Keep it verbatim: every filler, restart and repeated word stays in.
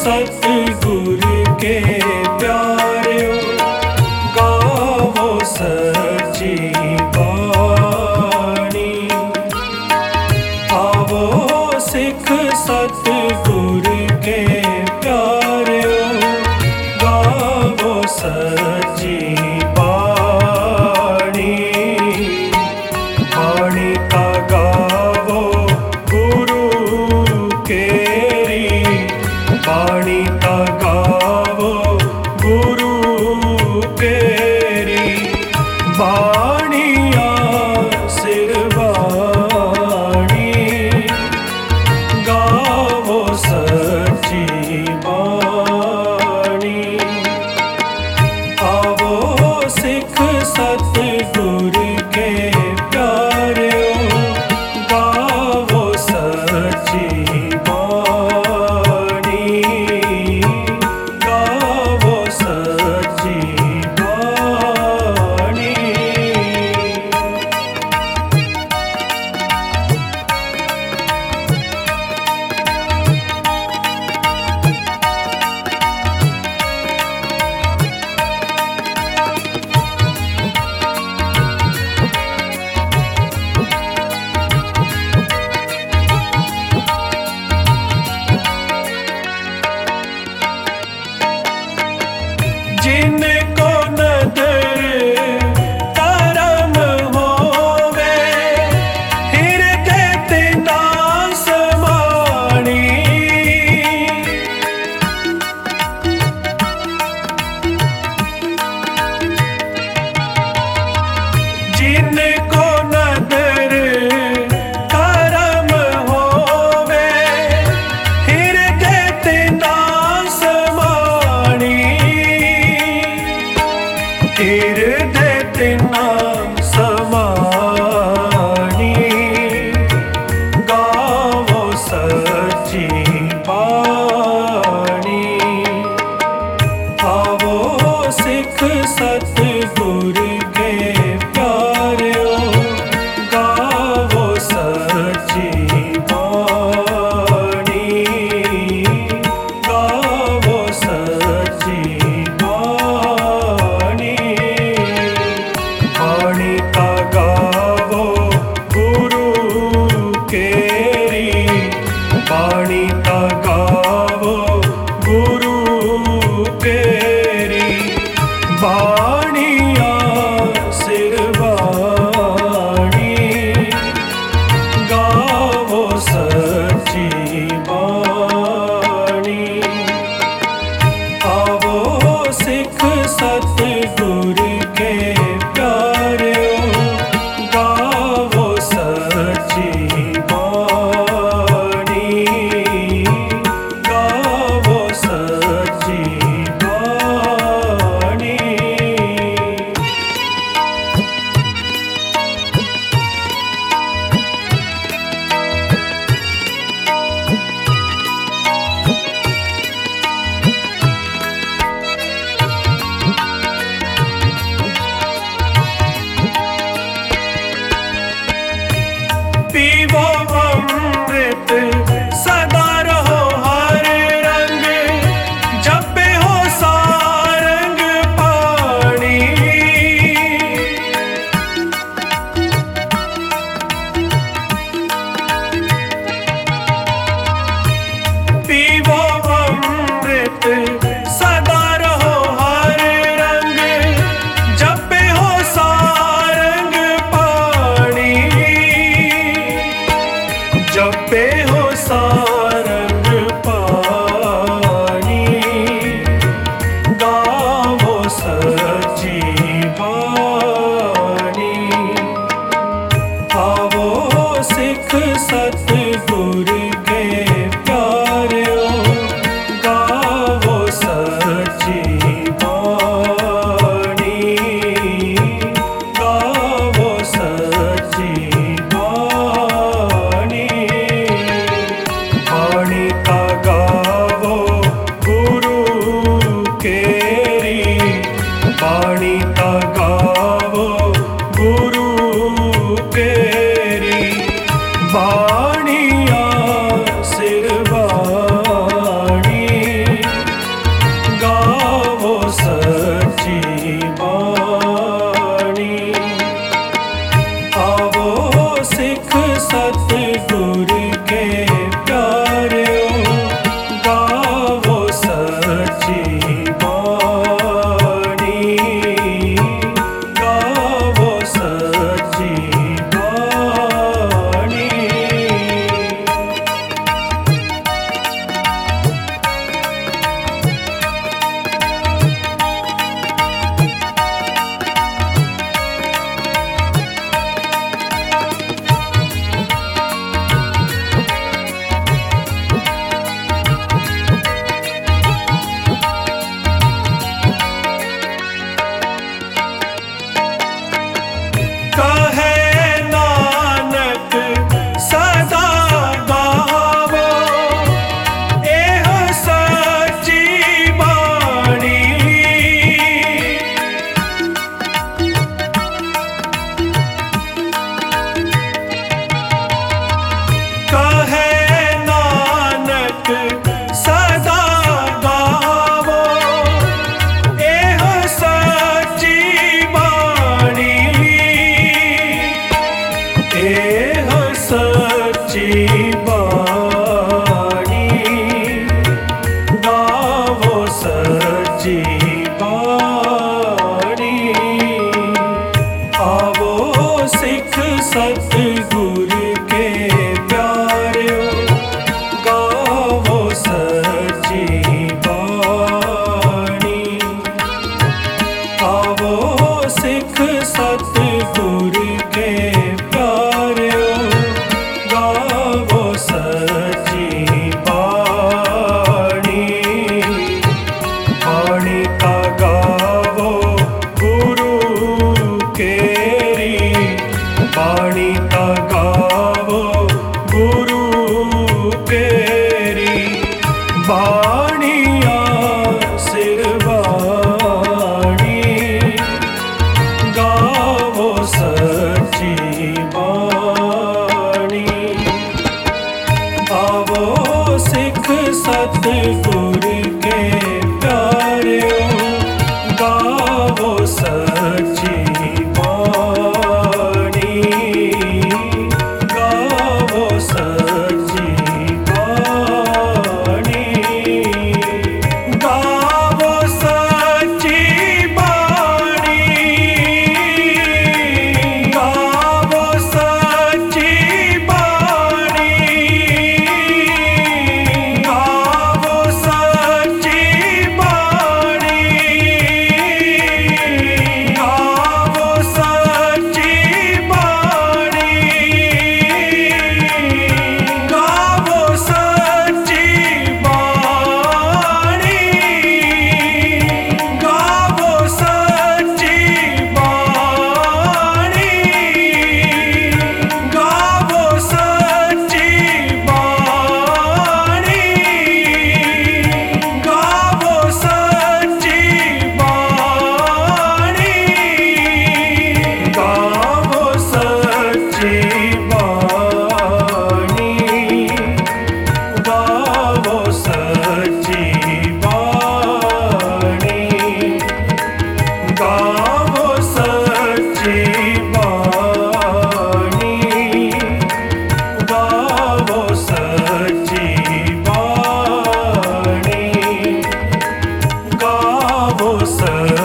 सतगुर के प्यारे गावो सच्ची बाणी। आवो सिख सतगुर के प्यारे गावो सच्ची बाणी। बाणी का गावो गुरु केरी, बाणी का गावो गुरु केरी। बाणिया सिरवाणी गावो सच्ची बाणी। आवो सिख सतगुर के प्यारे गावो सच्ची बाणी। गावो सच्ची बाणी। जिनको नदर करम होवे, हृदय तिना समाणी। जिनको नदर करम होवे, हृदय तिना समाणी। हृदय तिना समाणी गावो सच्ची बाणी। आवो सिख सतगुर के प्यारे गावो सच्ची बाणी। गावो सच्ची बाणी। बाणी का गावो गुरु केरी, बाणी का गावो गुरु केरी। बाणिया सिरवाणी गावो सच्ची बाणी। आवो सिख सतगुर के प्यारे गावो सच्ची बाणी। गावो सच्ची बाणी। पीवो अमृत सदा रहो हर रंग, जपे हो सारंग पाणी। पीवो अमृत सदा रहो हर रंग, जपे हो सारंग पाणी। जपे हो सारंग पाणी गावो सच्ची बाणी। आवो सिख सतगुर के प्यारे गावो सच्ची बाणी। गावो सच्ची बाणी। बाणी का गावो गुरु केरी, बाणी का गावो गुरु केरी। बाणिया सिरवाणी सतगुर के प्यारेओ, गावो सच्ची बाणी, गावो सच्ची बाणी। सतगुर के प्यारेओ, गावो सच्ची बाणी। आवो सिख सतगुर के प्यारेओ, गावो सच्ची बाणी। बाणी का गावो गुरु केरी, बाणी का गावो गुरु केरी। बाणिया सिर बाणी, गावो सच्ची बाणी। आवो सिख सतगुर के प्यारेओ, गावो सच्ची बाणी, गावो सच्ची बाणी। गावो सच्ची बाणी, गावो सच्ची बाणी, गावो सच्ची बाणी, गावो सच्ची बाणी, गावो सच्ची बाणी, गावो सच्ची बाणी, गावो सच्ची बाणी, गावो सच्ची बाणी, गावो सच्ची बाणी, गावो सच्ची बाणी, गावो सच्ची बाणी, गावो सच्ची बाणी, गावो सच्ची